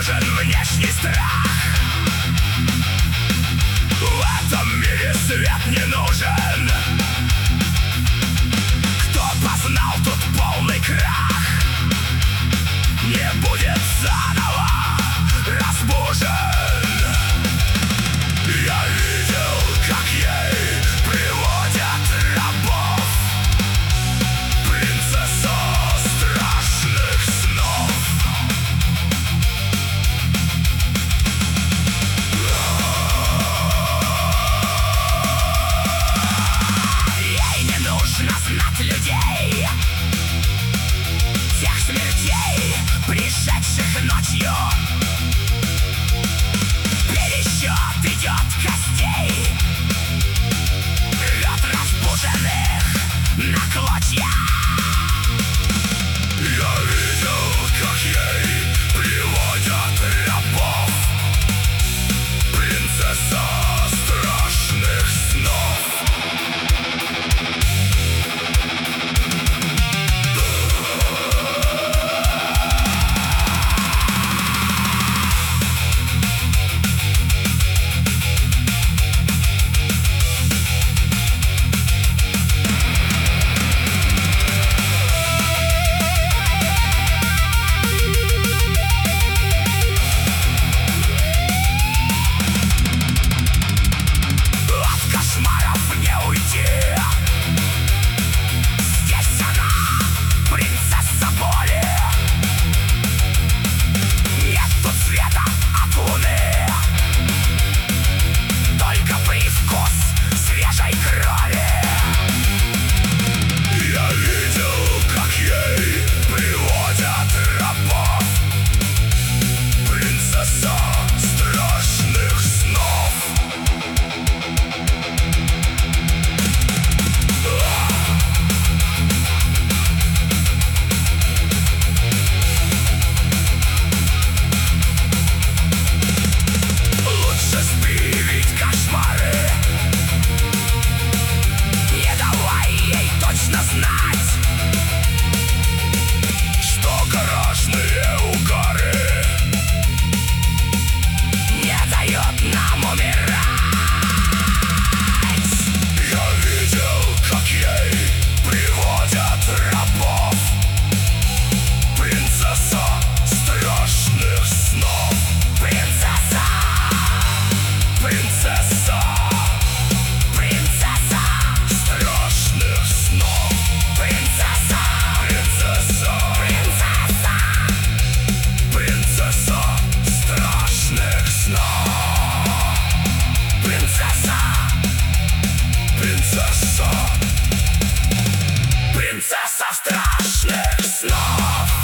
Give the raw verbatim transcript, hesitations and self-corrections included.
нужен внешний страх. В этом мире свет не нужен. Кто познал тут полный крах, не будет заново разбужен. Я видел, как ей приводят рабов, принцесса страшных снов. Ей не нужно знать людей, тех смертей, пришедших ночью. Пересчет идет костей, рот разбуженных на клочья. Я видел, как ей приводят рабов, принцесса страшных снов. Принцесса страшных снов.